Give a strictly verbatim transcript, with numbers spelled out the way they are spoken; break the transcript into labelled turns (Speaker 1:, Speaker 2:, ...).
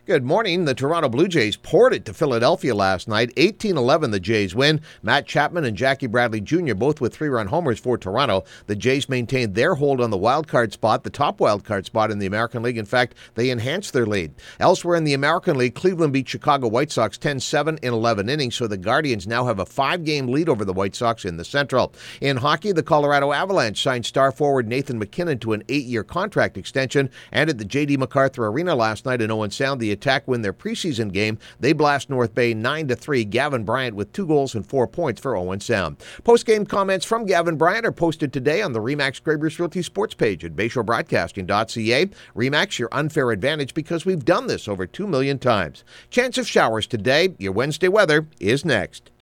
Speaker 1: Good morning. The Toronto Blue Jays poured it to Philadelphia last night. eighteen eleven the Jays win. Matt Chapman and Jackie Bradley Junior both with three-run homers for Toronto. The Jays maintained their hold on the wildcard spot, the top wildcard spot in the American League. In fact, they enhanced their lead. Elsewhere in the American League, Cleveland beat Chicago White Sox ten seven in eleven innings, so the Guardians now have a five-game lead over the White Sox in the Central. In hockey, the Colorado Avalanche signed star forward Nathan MacKinnon to an eight-year contract extension, and at the J D MacArthur Arena last night in Owen Sound, the Attack win their preseason game. They blast North Bay nine to three. Gavin Bryant with two goals and four points for Owen Sound. Post-game comments from Gavin Bryant are posted today on the RE/MAX Graybridge Realty sports page at bayshore broadcasting dot c a. RE/MAX, your unfair advantage because we've done this over two million times. Chance of showers today. Your Wednesday weather is next.